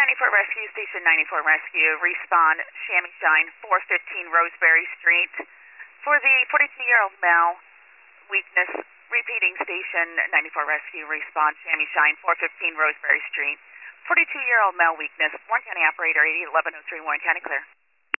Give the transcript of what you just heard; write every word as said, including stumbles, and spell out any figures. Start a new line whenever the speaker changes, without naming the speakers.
ninety-four Rescue, Station ninety-four Rescue, respond Chamois Shine, four fifteen Roseberry Street. For the forty-two-year-old male, weakness, repeating Station ninety-four Rescue, respond Chamois Shine, four fifteen Roseberry Street. forty-two-year-old male, weakness, Warren County Operator eighty eleven oh three, Warren County, clear.